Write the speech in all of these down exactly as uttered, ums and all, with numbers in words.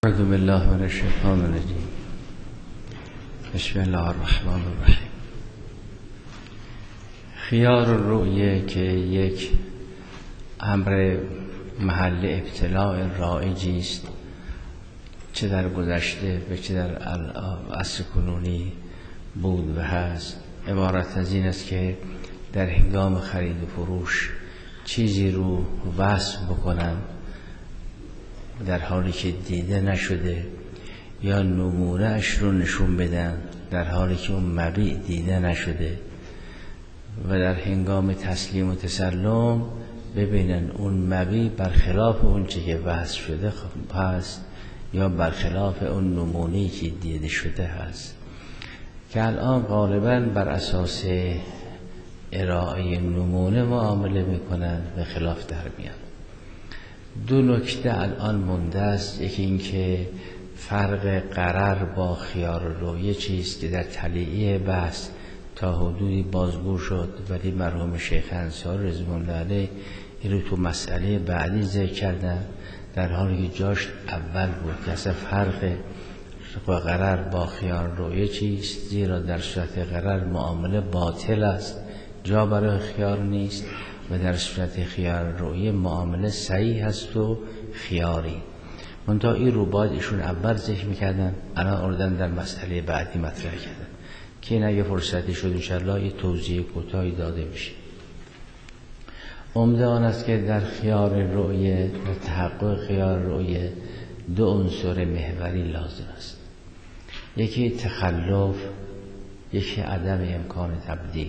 اعوذ بالله من الشیطان الرجیم. بسم الله الرحمن الرحیم. خیار الرؤیه که یک امر محل ابتلاء رایجی است، چه در گذشته و چه در عصر کنونی بود و هست، عبارت از این است که در هنگام خرید و فروش چیزی رو وصف بکنن در حالی که دیده نشده، یا نمونه اش رو نشون بدن در حالی که اون مبیع دیده نشده، و در هنگام تسلیم و تسلم ببینن اون مبیع برخلاف اون چه که وصف شده هست یا برخلاف اون نمونه‌ای که دیده شده هست، که الان غالبا بر اساس ارائه نمونه معامله میکنن و خلاف در میان. دو نکته الان مونده است. یکی این که فرق قرار با خیار رویه چیست که در طلیعه بحث تا حدودی بازگو شد، ولی مرحوم شیخ انصاری رضوان الله علیه این رو تو مسئله بعدی ذکر کردن، در حالی که جاش اول بود که اصلا فرق قرار با خیار رویه چیست، زیرا در صورت قرار معامله باطل است، جا برای خیار نیست، و در صورت خیار رویه معامله صحیح هست و خیاری. منتها این رو باید ایشون اول ذکر میکردن، الان اردن در مسئله بعدی مطرح کردن که این اگه فرصتی شد انشاءالله یه توضیح کوتاهی داده میشه. عمده آن است که در خیار رویه و تحقق خیار رویه دو عنصر محوری لازم است. یکی تخلف، یکی عدم امکان تبدیل.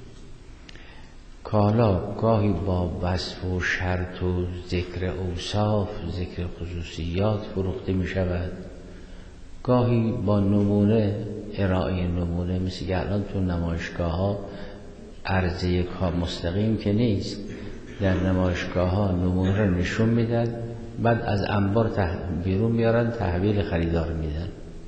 کالا گاهی با وصف و شرط و ذکر اوصاف، ذکر خصوصیات فروخته می شود، گاهی با نمونه، ارائه نمونه، مثل که الان تو نمایشگاه ها عرضه کار مستقیم که نیست، در نمایشگاه ها نمونه رو نشون میدن، بعد از انبار بیرون میارن تحویل خریدار میدن.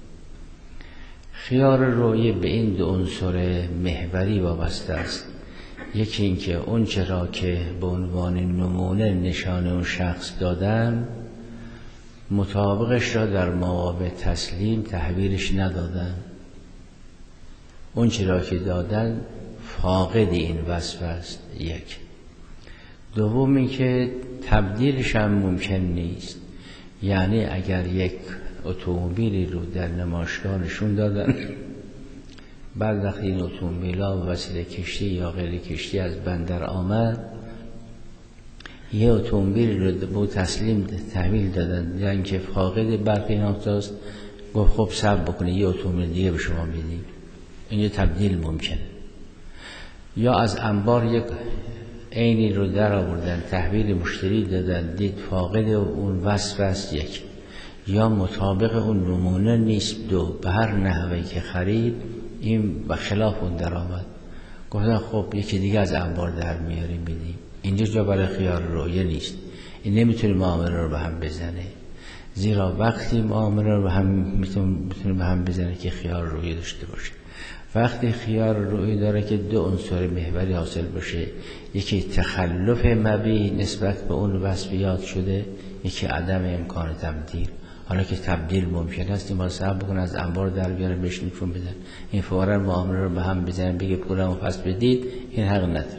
خیار رویه به این دو عنصر محوری وابسته است. یکی این که اون چرا که به عنوان نمونه نشان اون شخص دادن، مطابقش را در مواقع تسلیم تحویلش ندادن، اون چرا که دادن فاقد این وصف است. یک. دوم این که تبدیلش هم ممکن نیست، یعنی اگر یک اتومبیلی رو در نمایشگاه نشون دادن، بعد وقتی این اتومبیلا و وسیله کشتی یا غیر کشتی از بندر آمد، یه اتومبیل رو با تسلیم تحویل دادن، یعنی که فاقد برخی نقطاست، گفت خب صبر بکنه یه اتومبیل دیگه به شما میدیم، این تبدیل ممکنه. یا از انبار یک عینی رو در آوردن تحویل مشتری دادن، دید فاقد اون وصف است. یک. یا مطابق اون نمونه نیست. دو. به هر نحوی که خرید این به خلاف اون در آمد، گفتن خب یکی دیگه از انبار در میاریم میدیم. اینجا جا برای خیار رویه نیست، این نمیتونه معامله رو به هم بزنه، زیرا وقتی معامله رو به هم میتونه به هم بزنه که خیار رویه داشته باشه. وقتی خیار رویه داره که دو عنصر محوری حاصل باشه، یکی تخلف مبیع نسبت به اون وصفیات شده، یکی عدم امکان تبدیل. حالا که تبدیل ممکن است، این باید صبر بکنن از انبار در بیارن بهش نشون بدن، این فوراً معامله رو به هم بزنن بگه پولمو پس بدید، این حق نداره.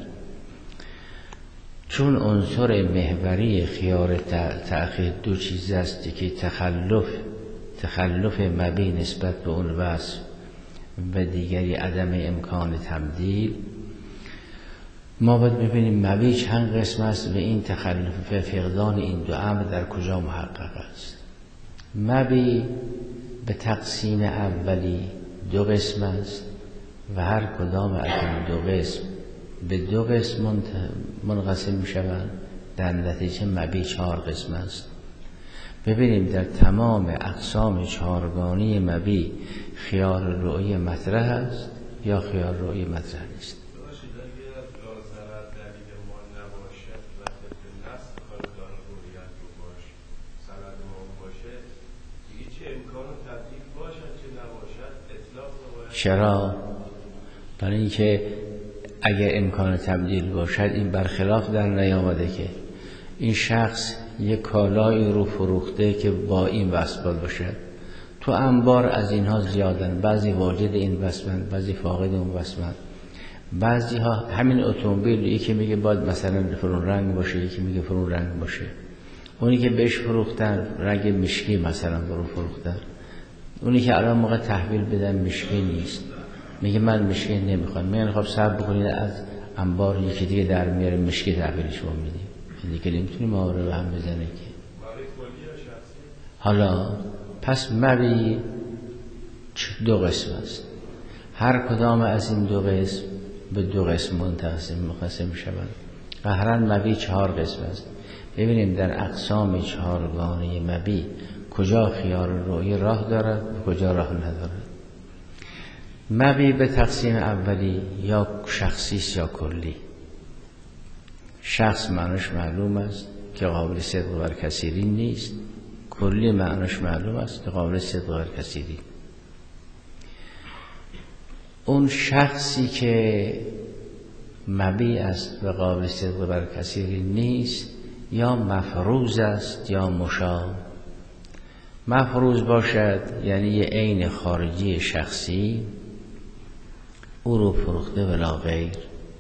چون عنصر محوری خیار تأخیر دو چیز است که تخلف تخلف مبیع نسبت به اون وصف و دیگری عدم امکان تبدیل، ما باید ببینیم مبیع چند قسم است و این تخلف و فقدان این دو امر در کجا محقق است. مبیع به تقسیم اولی دو قسم است و هر کدام از این دو قسم به دو قسم منقسم می شوند، در نتیجه مبیع چهار قسم است. ببینیم در تمام اقسام چهارگانه مبیع خیار رویه مطرح است یا خیار رویه مطرح نیست. چرا؟ برای اینکه اگر امکان تبدیل باشد این برخلاف در نیامده که این شخص یک کالایی رو فروخته که با این وصفات باشد. تو انبار از اینها زیادن، بعضی واجد این وصفند، بعضی فاقد اون وصفند. بعضی ها همین اتومبیل یکی میگه باید مثلا فرون رنگ باشه، یکی میگه فرون رنگ باشه. اونی که بهش فروختن رنگ مشکی مثلا برو فروختن، اونی که الان موقع تحویل بدن مشکی نیست، میگه من مشکی نمیخوام. میگن خب صبر بکنید از انبار یکی دیگه در میاره مشکی تحویلش رو میدیم. دیگه نمیتونیم ما رو هم بزنه که. حالا پس مبی دو قسم است، هر کدام از این دو قسم به دو قسم منقسم منقسم شوند. قهرا مبی چهار قسم است. ببینیم در اقسام چهارگانه مبی کجا خیار روی راه دارد و کجا راه ندارد. مبی به تقسیم اولی یا شخصی یا کلی. شخص معنیش معلوم است که قابل صدق بر کثیری نیست. کلی معنیش معلوم است که قابل صدق بر کثیری. اون شخصی که مبی است و قابل صدق بر کثیری نیست یا مفروض است یا مشابه. مفروض باشد یعنی یه عین خارجی شخصی او رو فروخته ولا غیر.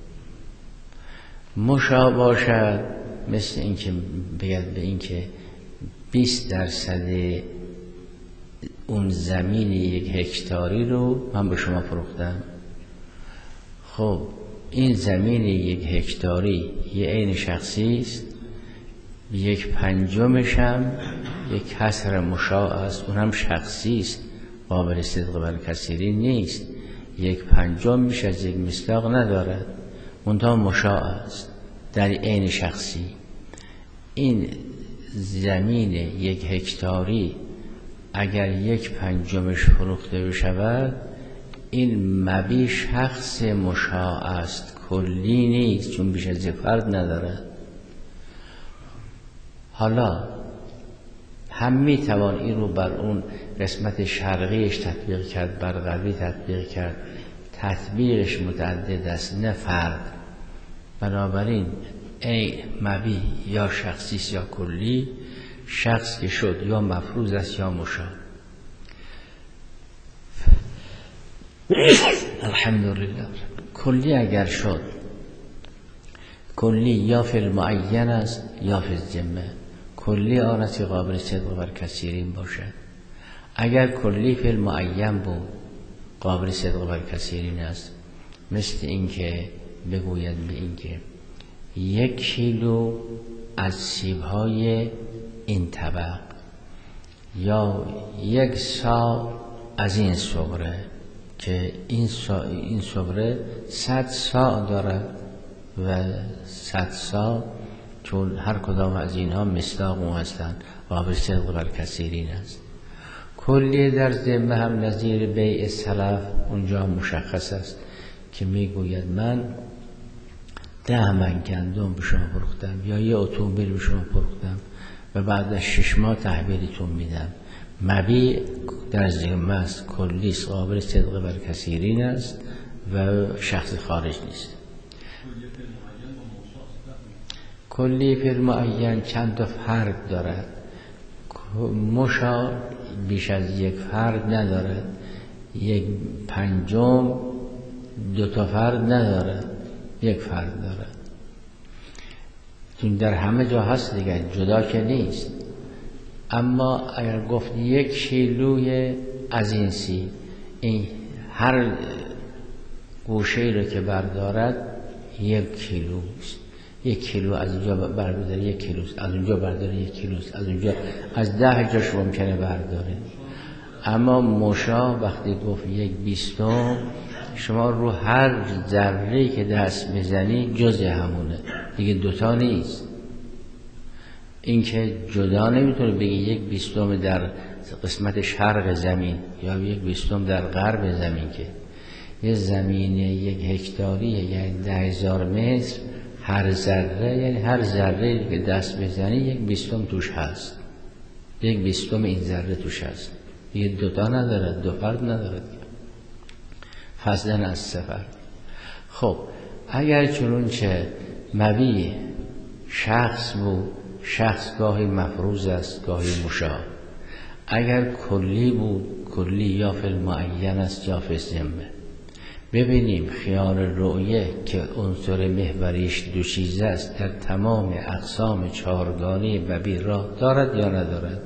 مشابه باشد مثل اینکه بگد به اینکه بیست درصد اون زمین یک هکتاری رو من به شما فروختم. خب این زمین یک هکتاری یه عین شخصی است، یک پنجمش هم یک کسر مشاع است، اون هم شخصی است، قابل صدق بر کثیری نیست. یک پنجم میش از یک مصداق ندارد، منتها مشاع است در عین شخصی. این زمین یک هکتاری اگر یک پنجمش فروخته بشود این مبی شخص مشاع است، کلی نیست، چون بیش از یک فرد ندارد. حالا هم میتوان این رو بر اون قسمت شرقیش تطبیق کرد، بر غربی تطبیق کرد. تطبیقش متعدد است نه فرد. بنابراین ای مبی یا شخصی یا کلی، شخص که شد یا مفروض است یا مشابه. الحمدلله. کلی اگر شد، کلی یا فی المعین است یا فی الذمه. کلی آن است که قابل صدق بر کثیرین باشد. اگر کلی فی المعین بود قابل صدق بر کثیرین است، مثل اینکه بگوید به اینکه یک کیلو از سیب‌های این طبق یا یک سا از این صغره، که این سا این صغره صد سا دارد و صد سا، چون هر کدام از اینها مصداق او هستند، قابل صدق بر کثیرین است. کلی در ذمه هم نظیر بیع سلف اونجا مشخص است که میگوید من ده من گندم به شما فروختم یا یه اتومبیل به شما فروختم و بعد از شش ماه تحویلتون میدم. مبیع در ذمه است، کلی است، قابل صدق بر کثیرین است و شخص خارج نیست. کلی فی المعین چند تا فرد دارد، مشا بیش از یک فرد ندارد، یک پنجم دو تا فرد ندارد، یک فرد دارد. چون در همه جا هست دیگه، جدا که نیست. اما اگر گفت یک کیلوی از این سیب، این هر گوشه رو که بردارد یک کیلوست. یک کیلو از اینجا برداره یک کیلوست، از اونجا برداره یک کیلوست، از اونجا از ده جاش ممکنه برداره. اما مشا وقتی گفت یک بیستم، شما رو هر ذره‌ای که دست بزنی جز همونه دیگه، دوتا نیست. این که جدا نمیتونه بگی یک بیستم در قسمت شرق زمین یا یک بیستم در غرب زمین، که یه زمین یک هکتاریه یعنی ده هزار متر، هر ذره یعنی هر ذره که دست بزنی یک بیستم توش هست، یک بیستم این ذره توش هست دیگه، دوتا نداره، دو فرد نداره، فضلا از سفر. خب اگر چنون چه مبی شخص بود، شخص گاهی مفروض است گاهی مشاع. اگر کلی بود کلی یا فی المعین است یا فی ذمه. ببینیم خیال رؤیه که عنصر محوریش دو چیز است در تمام اقسام چهارگانه مبی راه دارد یا ندارد؟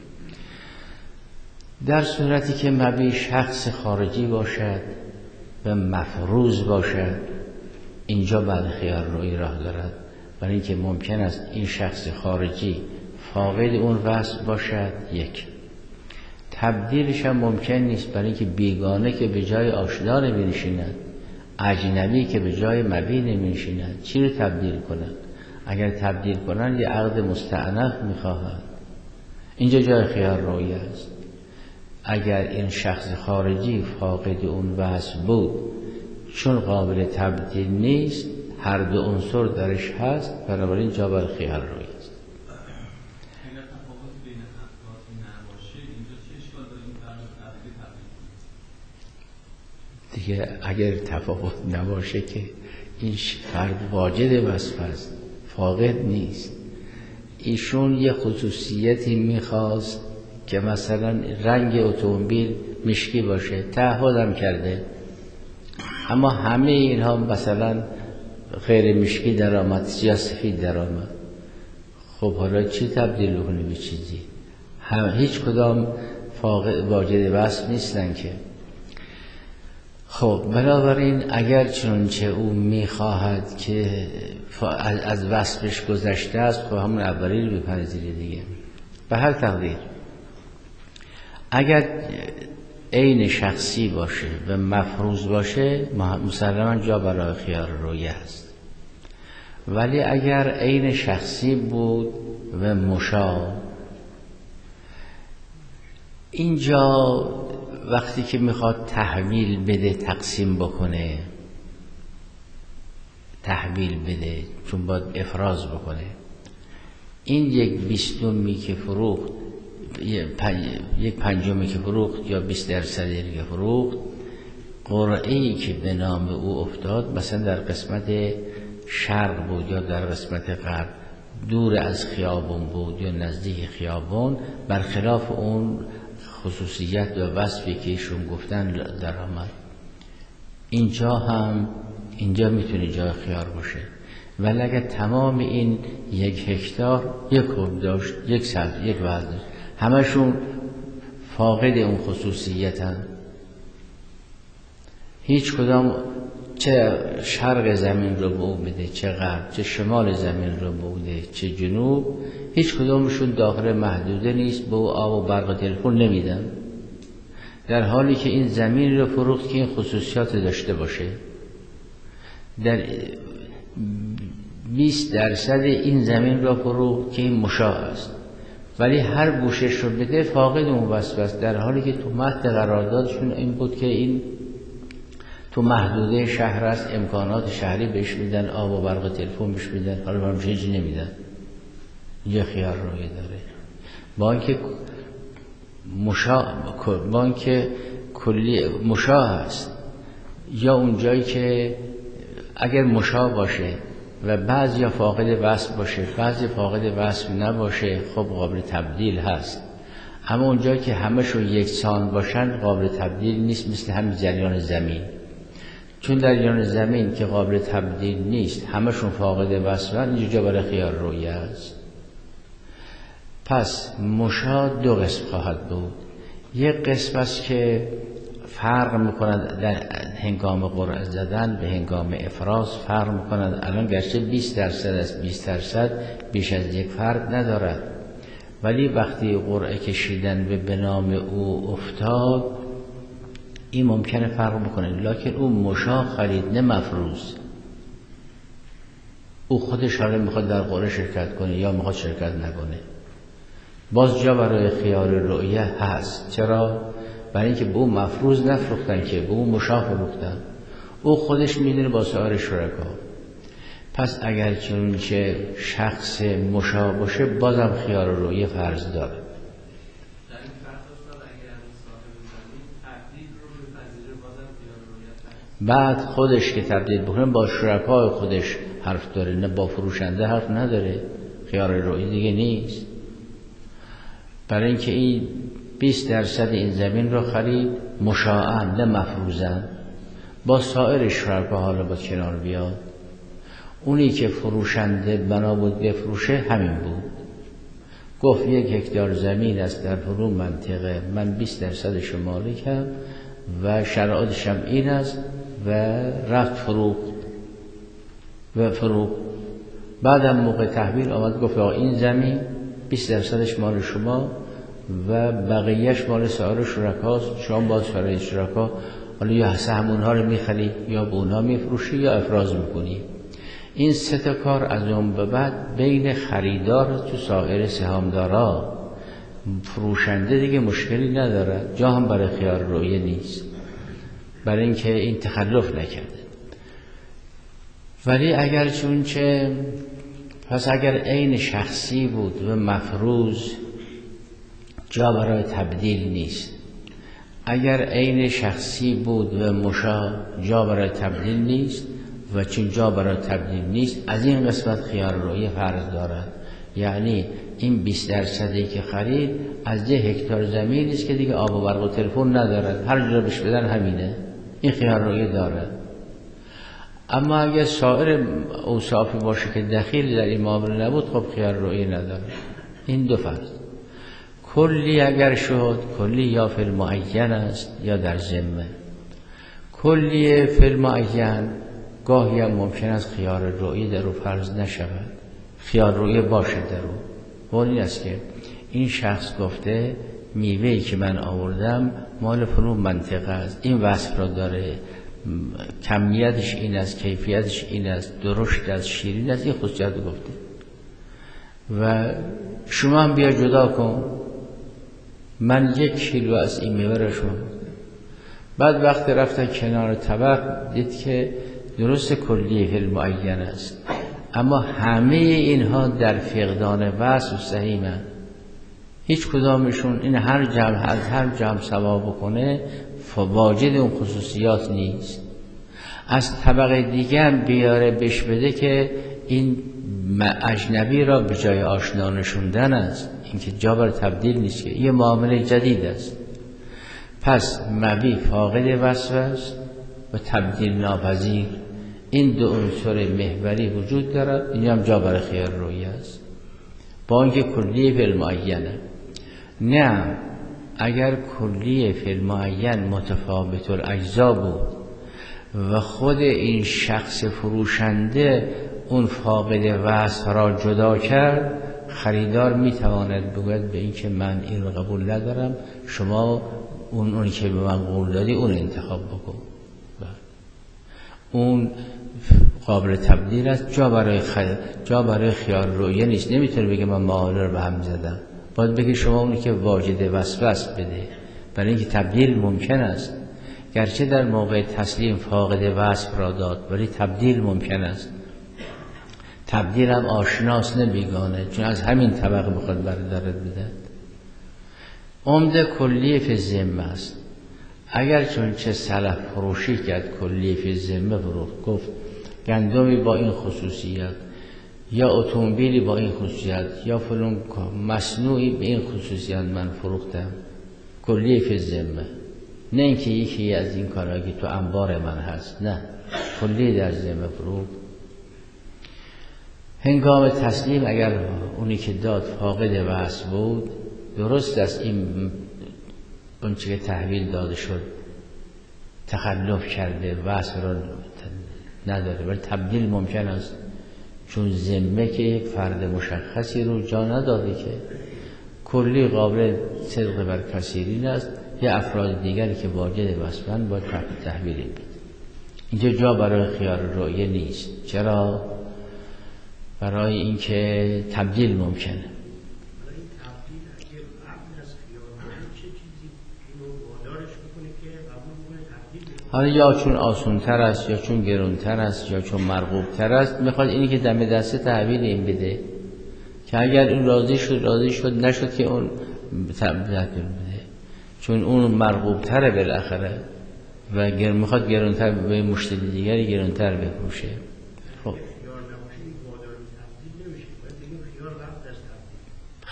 در صورتی که مبی شخص خارجی باشد و مفروض باشد اینجا بعد خیال رؤیه راه دارد، برای اینکه ممکن است این شخص خارجی فاقد اون وصف باشد. یک، تبدیلش هم ممکن نیست، برای اینکه بیگانه که به جای آشنا نمی‌نشیند، اجنبی که به جای مبی نمی‌نشیند، چی رو تبدیل کنند؟ اگر تبدیل کنند یه عقد مستأنف می‌خواهند. اینجا جای خیال رؤیه است. اگر این شخص خارجی فاقد اون وصف بود، چون قابل تبدیل نیست، هر دو عنصر درش هست، بنابراین جا بر خیال رؤیه است. دیگه اگر تفاوت نباشه که این فرد واجد وصف است، فاقد نیست. ایشون یه خصوصیتی میخواست که مثلا رنگ اتومبیل مشکی باشه، تعهدم کرده، اما همه اینها مثلا غیر مشکی در آمد یا سفید در آمد. خب حالا چی تبدیل کنه به چیزی؟ هم هیچ کدام فاقد واجد وصف نیستن که. خب بنابراین اگر چنانچه او میخواهد که از وصفش گذشته است، خب همون اولی رو بپذیره دیگه. به هر تقدیر اگر عین شخصی باشه و مفروض باشه مسلماً جا برای خیال رؤیه است. ولی اگر عین شخصی بود و مشاع، اینجا وقتی که میخواد تحویل بده تقسیم بکنه، تحویل بده چون باید افراز بکنه، این یک بیستمی که فروخت، یک پنجمی که فروخت یا بیست درصدی که فروخت، قرعه‌ای که به نام او افتاد مثلا در قسمت شرق بود یا در قسمت غرب، دور از خیابون بود یا نزدیک خیابون، برخلاف اون خصوصیت و وصفی که ایشون گفتن در آمد. اینجا هم اینجا میتونه جای خیار باشه. ولی اگر تمام این یک هکتار یک حب داشت، یک سبز، یک وزن داشت، همشون فاقد اون خصوصیتن، هیچ کدام چه شرق زمین رو به او بده، چه غرب، چه شمال زمین رو به او بده، چه جنوب، هیچ کدامشون داخل محدوده نیست، به او آب و برق و تلفن نمیدن، در حالی که این زمین رو فروخت که این خصوصیات داشته باشه. در بیست درصد این زمین رو فروخت که این مشاع است، ولی هر گوشش رو بده فاقد اون وصف است، در حالی که تو متن قراردادشون این بود که این تو محدوده شهر است، امکانات شهری بهش میدن، آب و برق و تلفن بهش میدن، حالا برامش هیچی نمیدن. یه خیار روی داره. با اینکه مشاع با اینکه کلی مشاع هست، یا اون جایی که اگر مشاع باشه و بعضی یا فاقد وصف باشه، بعضی فاقد وصف نباشه، خب قابل تبدیل هست. اما اون جایی که همشون یکسان باشن قابل تبدیل نیست، مثل همین جریان زمین. چون در جریان زمین که قابل تبدیل نیست، همشون فاقد وصفن، اینجا برای خیار رویه است. پس مشاع دو قسم خواهد بود. یک قسم است که فرق میکنند در هنگام قرعه زدن به هنگام افراز فرق میکنند. الان گرچه بیست درصد است، بیست درصد بیش از یک فرق ندارد، ولی وقتی قرعه کشیدن به بنام او افتاد، این ممکنه فرق بکنه. لکن او مشاع خرید، نه مفروض. او خودش حالا میخواد در قرعه شرکت کنه یا میخواد شرکت نکنه، باز جا برای خیار رؤیه هست. چرا؟ برای اینکه به او مفروض نفروختن، که به او مشاع فروختن. او خودش میدونه با سایر شرکا. پس اگر چنانچه شخص مشاع باشه، بازم خیار رؤیه فرض داره. بعد خودش که تبدیل بکنه با شرکای خودش حرف داره، نه با فروشنده حرف نداره. خیار رویی دیگه نیست. برای اینکه این بیست درصد این زمین رو خرید مشاعاً نه مفروضاً، با سایر شرکا حالا با کنار بیاد. اونی که فروشنده بنا بود بفروشه همین بود، گفت یک هکتار زمین است در فلان منطقه، من بیست درصدش مالکم و شرایطش هم این است و رفت فروخت و فروخت. بعدم موقع تحویل آمد گفت این زمین بیست درصدش مال شما و بقیهش مال سایر شرکاست، شما با سایر شرکا حالا یا سهم اونها رو میخری یا به اونها میفروشی یا افراز میکنی. این سه تا کار از اون به بعد بین خریدار تو سایر سهامدارا، فروشنده دیگه مشکلی نداره، جا هم برای خیار رویه نیست، برای اینکه این تخلف نکرده. ولی اگر چون چه پس اگر عین شخصی بود و مفروض جا برای تبدیل نیست، اگر عین شخصی بود و مشا جا برای تبدیل نیست و چون جا برای تبدیل نیست از این قسمت خیار رویه فرض دارد. یعنی این بیست درصدی که خرید از یه هکتار زمینی است که دیگه آب و برق و تلفن ندارد، هر جا بهش بدن همینه، این خیار رویه دارد. اما اگر سایر اوصافی باشه که دخیل در این معامله نبود خب خیار رویه نداره. این دو فرض. کلی اگر شد، کلی یا فی المعین است یا در ذمه. کلی فی المعین گاهی هم ممکن است خیار رویه در او فرض نشود، خیار رویه باشه در او. ولی این است که این شخص گفته میوهی که من آوردم مال فلان منطقه است، این وصف را داره، کمیتش این است، کیفیتش این است، درشت است، شیرین است، این خصوصیت گفته و شما هم بیا جدا کن، من یک کیلو از این میوه را شما. بعد وقتی رفتن کنار طبق دید که درست کلیه فی المعین است، اما همه اینها در فقدان وصف سهیمند، هیچ کدامشون این هر جمع از هر جمع ثواب بکنه واجد اون خصوصیات نیست. از طبقه دیگه بیاره بش بده که این اجنبی را به جای آشنا نشوندن است، اینکه جا بر تبدیل نیست، که یه معامله جدید است. پس مبی فاقد وصف است و تبدیل ناپذیر، این دو عنصر محوری وجود دارد، این هم جا بر خیار رویه است با اینکه کلیه فی المعینه. نه اگر کلیه فی المعین متفاوت الاجزا بود و خود این شخص فروشنده اون فاقد وصف را جدا کرد، خریدار میتواند بگوید به این که من این رو قبول ندارم، شما اون اونی که به من قول دادی اون انتخاب بکن. اون قابل تبدیل است، جا برای خیار جا برای خیار رویه نیست. نمیتونه بگه من معامله رو به هم زدم، باید بگه شما اونی که واجد وصف است بده، برای اینکه تبدیل ممکن است، گرچه در موقع تسلیم فاقد وصف را داد ولی تبدیل ممکن است. تبدیل هم آشناس نمیگانه، چون از همین طبقه بخواد بردارد بده. عمده کلیه فی ذمه است. اگر چون چه سلف فروشی کرد کلیه فی ذمه فروخت، گفت گندمی با این خصوصیت یا اتومبیلی با این خصوصیت یا فلان مصنوعی به این خصوصیت من فروختم، کلیه فی ذمه، نه اینکه یکی از این کارها که تو انبار من هست، نه، کلیه در ذمه فروخت. هنگام تسلیم اگر اونی که داد فاقد وصف بود، درست است این اون چه که تحویل داده شد تخلف کرده، وصف را نداره، ولی تبدیل ممکن است، چون ذمه که یک فرد مشخصی رو جا نداده که کلی قابل صدق بر کثیرین است، یا افراد دیگری که واجد وصفن باید تحویل بده. اینجا جا برای خیار رویه نیست. چرا؟ برای اینکه تبدیل ممکنه. حالا یا چون آسان‌تر است یا چون گران‌تر است یا چون مرغوب‌تر است، میخواد اینی که دم دسته تحویل این بده که اگر این راضی شد راضی شد، نشد که اون تحویل بده، چون اون مرغوب‌تره بالاخره و گر میخواد گران‌تر به مشتری دیگری گران‌تر بفروشه. خب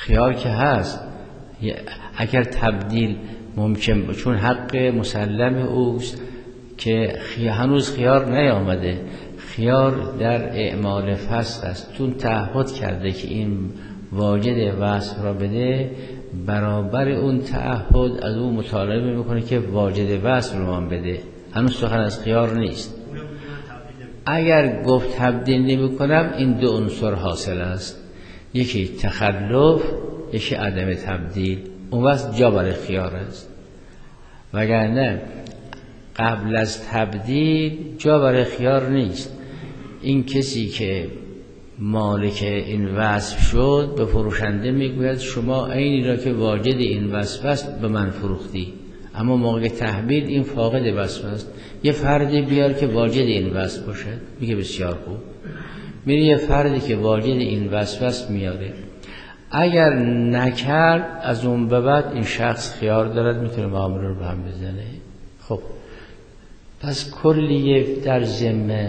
خیار که هست، اگر تبدیل ممکن، چون حق مسلم اوست که هنوز خیار نیامده، خیار در اعمال فسق است، چون تعهد کرده که این واجد وصف را بده، برابر اون تعهد از اون مطالبه میکنه که واجد وصف رو من بده، هنوز سخن از خیار نیست. اگر گفت تبدیل نمی کنم، این دو عنصر حاصل است، یکی تخلف، یکی عدم تبدیل، اون وقت جا برای خیار است. وگرنه قبل از تبدیل جا برای خیار نیست. این کسی که مالک این وصف شد به فروشنده میگوید شما عینی را که واجد این وصف است به من فروختی، اما موقع تحویل این فاقد وصف است، یه فردی بیار که واجد این وصف باشد. میگه بسیار خوب، میره یه فردی که واجد این وصف است میاره. اگر نکرد، از اون به بعد این شخص خیار دارد، میتونه معامله رو به هم بزنه. خب پس کلیه در ذمه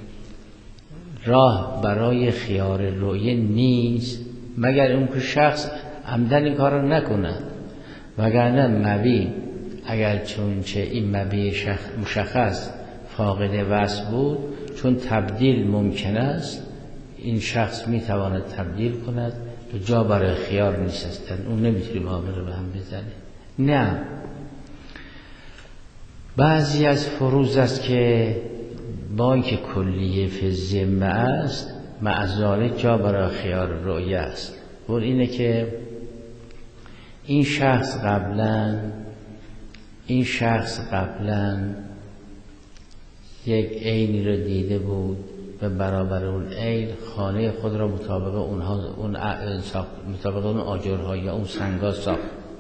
راه برای خیار رؤیه نیست مگر اون که شخص عمدن این کار رو نکنه. وگرنه مبی اگر چونچه این مبی مشخص فاقد وصف بود، چون تبدیل ممکن است، این شخص میتواند تبدیل کند، جا برای خیار نیست هستن، اون نمیتونی معامله به هم بزنه. نه، بعضی از فروض است که با اینکه کلیه فی الذمه است، معذاله جا برای خیار رؤیه است. اون اینه که این شخص قبلا این شخص قبلا یک عینی رو دیده بود و برابر اون عین خانه خود را مطابق اونها اون مطابق اون آجرها یا اون سنگا ساخت.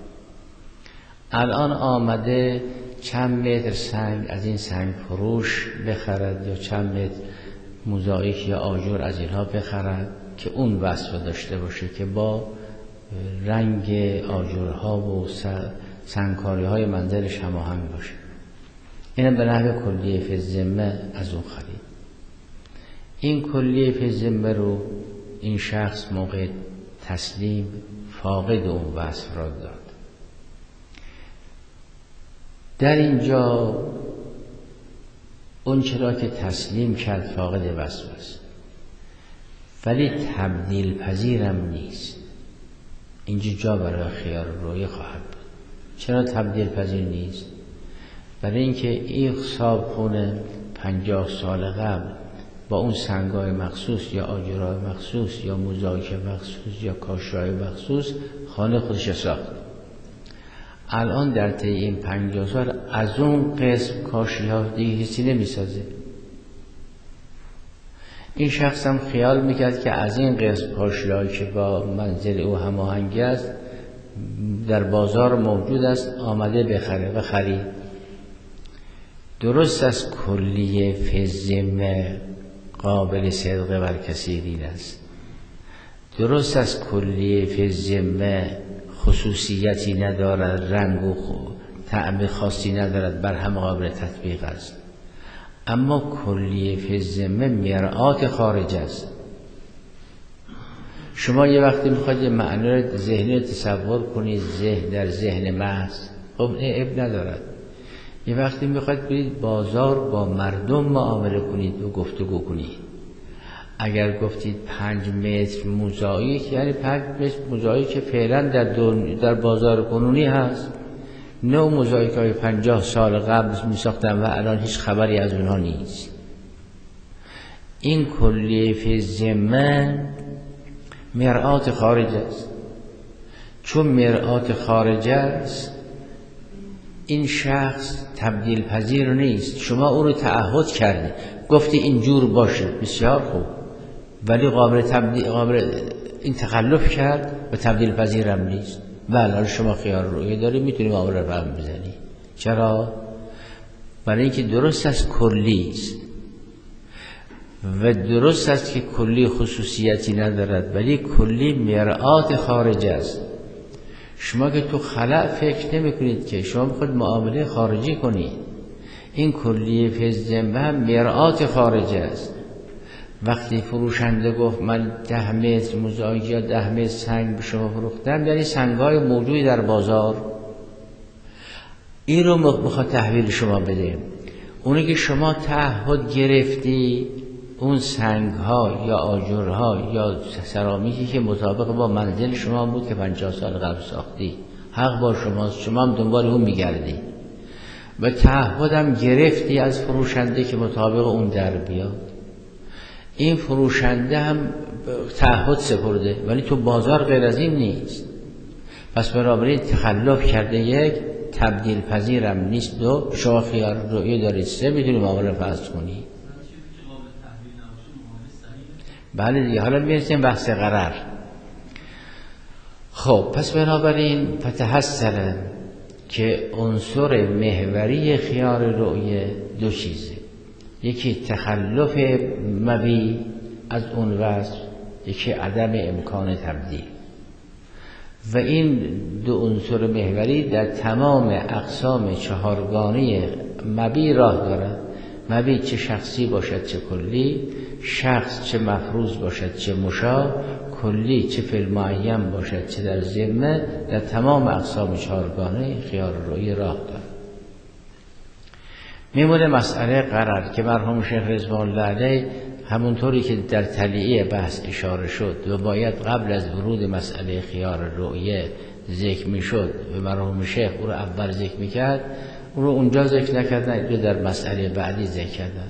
الان آمده چند متر سنگ از این سنگ فروش بخرد یا چند متر موزاییک یا آجر از اینها بخرد که اون وصف داشته باشه که با رنگ آجرها و سنگکاری های منزلش هماهنگ باشه. اینم به نحو کلیه فی الذمه از اون خرید. این کلیه فی الذمه رو این شخص موقع تسلیم فاقد اون وصف را داد. در اینجا اون چرا که تسلیم کرد فاقد وصف است، ولی تبدیل پذیرم نیست. اینجا جا برای خیار روی خواهد بود. چرا تبدیل پذیر نیست؟ برای اینکه این صابخونه پنجاه سال قبل با اون سنگای مخصوص یا آجرای مخصوص یا موزاییک مخصوص یا کاشی‌های مخصوص خانه خودش ساخت. الان در طی این پنجاه سال از اون قسم کاشی‌ها دیگه کسی نمی‌سازه. این شخص هم خیال میکرد که از این قسم کاشی‌هایی که با منزل او هماهنگ است در بازار موجود است آمده بخره و خرید. درست از کلیه فی الذمه قابل صدق بر کثیرین است. درست از کلیه فی الذمه خصوصیتی ندارد، رنگ و طعم خاصی ندارد، بر هم قابل تطبیق است. اما کلیه فی الذمه مرآت خارج است. شما یه وقتی میخواید یه معنی ذهنی رو تصور کنید، ذهن در ذهن محض، خب عیب ندارد. یه وقتی میخواید برید بازار با مردم معامله کنید و گفتگو کنید، اگر گفتید پنج متر موزاییک، یعنی پنج متر موزاییک که فعلا در, در بازار کنونی هست، نوع موزاییک های پنجاه سال قبل می ساختن و الان هیچ خبری از اونها نیست. این کلیه فی الذمه مرآت خارج است. چون مرآت خارج است، این شخص تبدیل پذیر نیست. شما او رو تعهد کردی، گفتی اینجور باشه، بسیار خوب، ولی قابل تبدیل قابل این تخلف کرد و تبدیل پذیرم نیست. بله شما خیار روی داری، میتونی معامله رو هم بزنی. چرا؟ برای اینکه درست است کلی است و درست است که کلی خصوصیتی ندارد، ولی کلی مرآت خارج است. شما که تو خلأ فکر نمی کنید که شما میخواید معامله خارجی کنید. این کلیه فی الذمه مرآت خارج است وقتی فروشنده گفت من ده متر موزاییک یا ده متر سنگ به شما فروختم، یعنی سنگ‌های موجودی در بازار، این رو میخواد تحویل شما بده. اونی که شما تعهد گرفتی، اون سنگ‌ها یا آجرها یا سرامیکی که مطابق با منزل شما بود که پنجاه سال قبل ساختی، حق با شماست، شما هم دنبال اون میگردی و تعهدم گرفتی از فروشنده که مطابق اون در بیاد. این فروشنده هم تعهد سپرده ولی تو بازار غیر از این نیست، پس بنابراین تخلف کرده. یک، تبدیل پذیرم نیست. دو، شما خیار رویه دارید. سه، میتونی معامله فسخ کنی. بله دیگه. حالا میرسیم بحث قرار. خب پس بنابراین فتحسن که عنصر محوری خیار رؤیه دو چیزه، یکی تخلف مبی از اون وصف، یکی عدم امکان تبدیل. و این دو عنصر محوری در تمام اقسام چهارگانه مبی راه دارد. مبی چه شخصی باشد چه کلی، شخص چه مفروض باشد چه مشاع، کلی چه فی المعین باشد چه در ذمه، در تمام اقسام چهارگانه خیار رؤیه راه دارد. میمونه مسئله قرار که مرحوم شیخ رضوان الله علیه همونطوری که در تلیعه بحث اشاره شد و باید قبل از ورود مسئله خیار رؤیه ذکر میشد و مرحوم شیخ او رو اول ذکر میکرد، او رو اونجا ذکر نکردن، رو در مسئله بعدی ذکر کردن.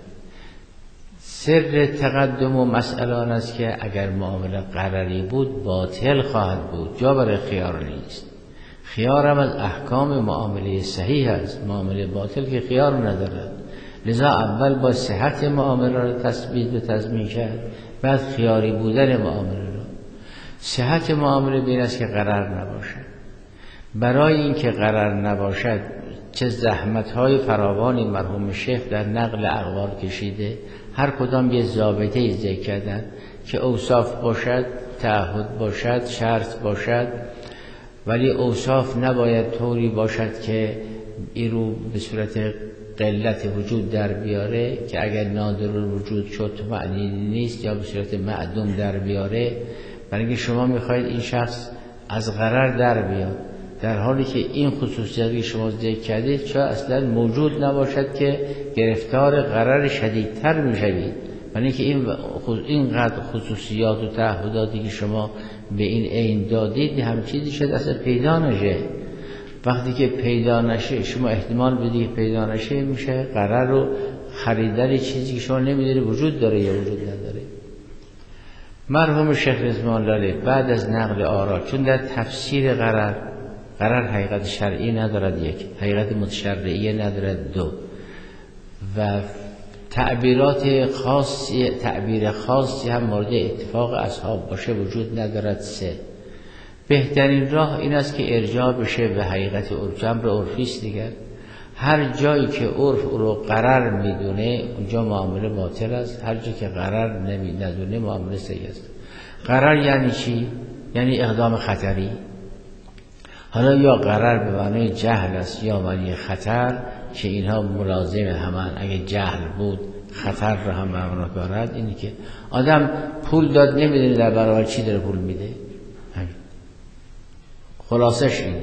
سر تقدم و مسئله آن است که اگر معامله قراری بود باطل خواهد بود، جا برای خیار نیست. خیار هم از احکام معامله صحیح است، معامله باطل که خیار ندارد. لذا اول با صحت معامله را تثبیت و تضمین کرد، بعد خیاری بودن معامله را. صحت معامله بین است که قرار نباشد. برای اینکه قرار نباشد چه زحمت‌های فراوانی مرحوم شیخ در نقل اقوال کشیده، هر کدام یه ضابطه ذکر کردن که اوصاف باشد، تعهد باشد، شرط باشد، ولی اوصاف نباید طوری باشد که این رو به صورت قلت وجود در بیاره که اگر نادر وجود شد معنی نیست، یا به صورت معدوم در بیاره. برای اینکه شما میخواید این شخص از غرر در بیاد، در حالی که این خصوصیتی شما ذکر کردید چرا اصلا موجود نباشد که گرفتار غرر شدیدتر میشوید. برای اینکه این اینقدر خصوصیات و تعهداتی که شما به این عین دادید هم چیزی شد اصلا پیدا نشه. وقتی که پیدا نشه شما احتمال بدید پیدا نشه، میشه غرر رو خریدن چیزی که شما نمیدونید وجود داره یا وجود نداره. مرحوم شیخ رضوان الله بعد از نقل آرا، چون در تفسیر غرر، غرر حقیقت شرعی ندارد، یک حقیقت متشرعی ندارد، دو و تعبیرات خاصی تعبیر خاصی هم مورد اتفاق اصحاب باشه وجود ندارد، سه بهترین راه این است که ارجاع بشه به حقیقت عرف، جبر عرفی است دیگر. هر جایی که عرف او رو قرار میدونه اونجا معامله باطل است، هر جایی که قرار نمی ندونه معامله صحیح است. قرار یعنی چی؟ یعنی اقدام خطری. حالا یا قرار به معنای جهل است یا معنی خطر که اینها ملازم همان. اگه جهل بود خطر رو هم معنا دارد. اینی که آدم پول داد نمیدونه در برابر چی داره پول میده. خلاصش اینه.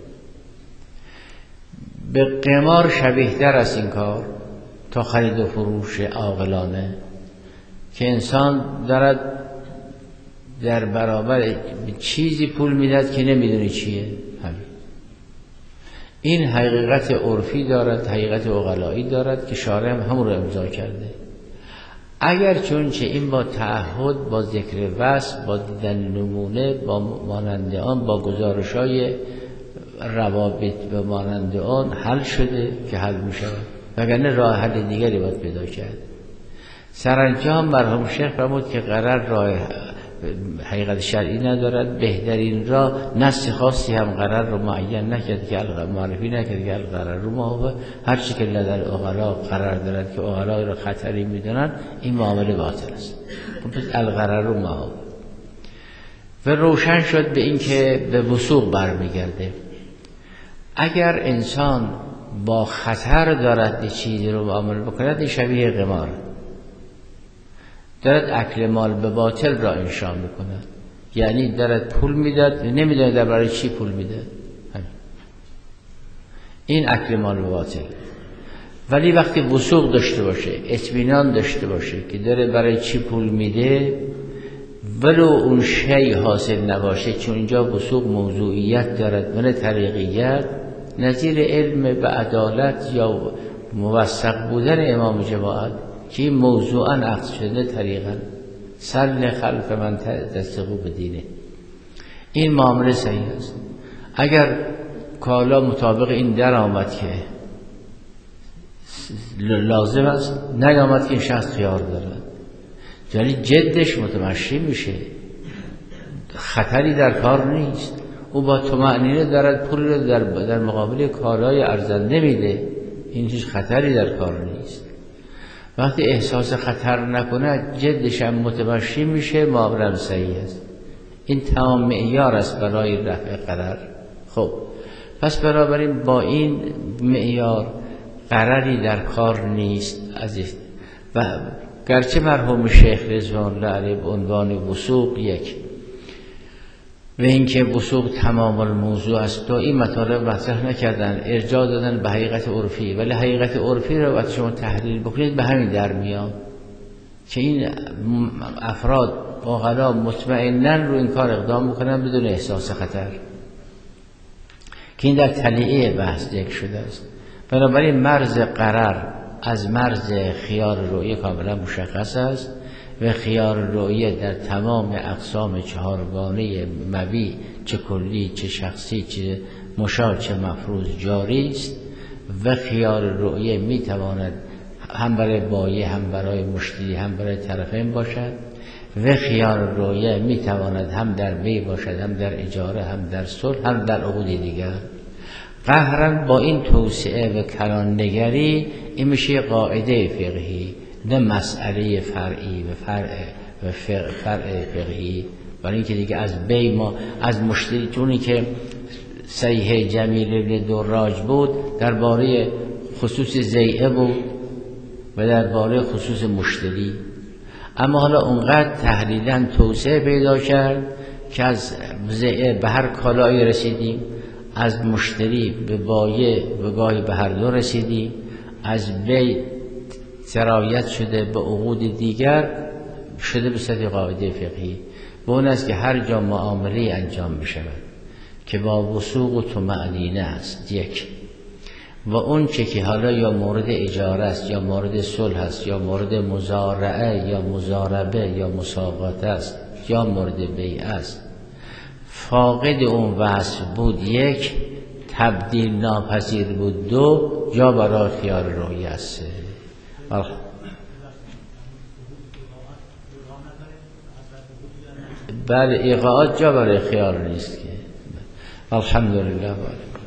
به قمار شبیه تر از این کار تا خرید و فروش عاقلانه که انسان دارد در برابر چیزی پول میدهد که نمیدونه چیه. همین این حقیقت عرفی دارد، حقیقت عقلایی دارد که شارع هم همون رو امضا کرده. اگر چونچه این با تعهد، با ذکر وصف، با دیدن نمونه، با مانند آن، با گزارش‌های روابط به مانند آن حل شده که حل می شود، وگرنه راه حل دیگری باید پیدا کرد. سرانجام مرحوم شیخ فرمود که قرار راه حقیقت شرعی ندارد، بهترین راه نص خاصی هم قرار رو معین نکرد که معرفی نکرد که قرار رو ما هر چی که لدر اغلا قرار دارد که اغلا رو خطری میدونن این معامله باطل است. پس القرار رو ما و روشن شد به این که به وثوق برمیگرده. اگر انسان با خطر دارد چیزی رو معامله بکند این شبیه قمار. دارد اکل مال به باطل را انشا میکنه، یعنی دارد پول میداد، نمیدونه در برای چی پول میده. این اکل مال به باطل. ولی وقتی وثوق داشته باشه، اطمینان داشته باشه که داره برای چی پول میده، ولو اون شی حاصل نباشه، چون اینجا وثوق موضوعیت دارد من طریقیت، نظیر علم به عدالت یا موثق بودن امام جماعت که این موضوعا عقد شده طریقا سل خلف من تصدقو بدینه، این معامله صحیح است. اگر کالا مطابق این در آمد که لازم است، نیامد که این شخص خیار دارد، یعنی جدش متمشی میشه، خطری در کار نیست، او با طمأنینه دارد پول رو در, در مقابل کالای ارزنده میده، این هیچ خطری در کار نیست. وقتی احساس خطر نکنه جدش هم متمشی میشه، معامله صحیح است. این تمام معیار است برای رفع قرار. خب پس بنابراین با این معیار قراری در کار نیست عزیز. و گرچه مرحوم شیخ رضوان الله علیه به عنوان وثوق یک و اینکه وثوق تمام الموضوع است و این مطالب مطرح نکردن، ارجاع دادن به حقیقت عرفی، ولی حقیقت عرفی رو وقتی شما تحلیل بکنید به همین در میاد که این افراد واقعا مطمئنن رو این کار اقدام میکنن بدون احساس خطر، که این در تلیعه بحث ذکر شده است. بنابراین مرز قرار از مرز خیار رؤیه کاملا مشخص است و خیار رؤیه در تمام اقسام چهارگانه مبی، چه کلی چه شخصی چه مشاع چه مفروض جاری است و خیار رؤیه میتواند هم برای بایع هم برای مشتری هم برای طرفین باشد و خیار رؤیه میتواند هم در بی باشد هم در اجاره هم در صلح هم در عقود دیگر. قهرن با این توسعه و کلان نگری این میشه قاعده فقهی، نه مسئله فرعی و فرع و فرع فقهی. برای اینکه دیگه از بی ما از مشتری، چونی که صحیح جمیل ابن دراج بود درباره خصوص زیعه بود و درباره خصوص مشتری، اما حالا اونقدر تحلیلاً توسعه پیدا کرد که از زیعه به هر کالایی رسیدیم، از مشتری به بایع و گاهی به هر دو رسیدیم، از بی سرایت شده به عقود دیگر شده به صدی قاعده فقهی. به اون است که هر جا معامله انجام بشود که با وثوق و طمأنینه است یک، و اون چه که حالا یا مورد اجاره است یا مورد صلح است یا مورد مزارعه یا مزاربه یا مساقات است یا مورد بیع است، فاقد اون وصف بود یک، تبدیل ناپذیر بود دو، جا برای خیار رؤیه است. بله ایقاعات جا برای خیار نیست که. الحمدلله.